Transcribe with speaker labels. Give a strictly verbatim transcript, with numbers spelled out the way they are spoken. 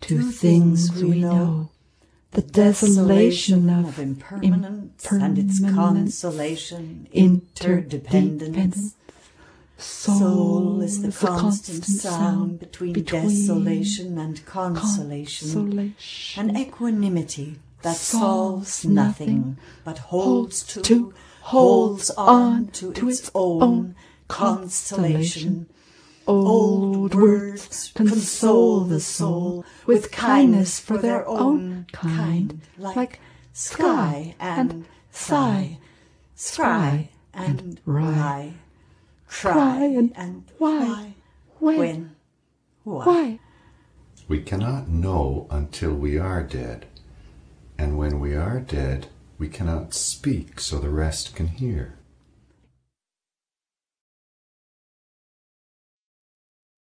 Speaker 1: Two things we know, the desolation of impermanence and its consolation, interdependence. Soul is the constant sound between desolation and consolation, an equanimity that solves nothing, but holds to, holds on to its own constellation. Old words console the soul with kindness for their own kind, like sky and sigh, scry and rye, cry and why, when, why.
Speaker 2: We cannot know until we are dead, and when we are dead, we cannot speak so the rest can hear.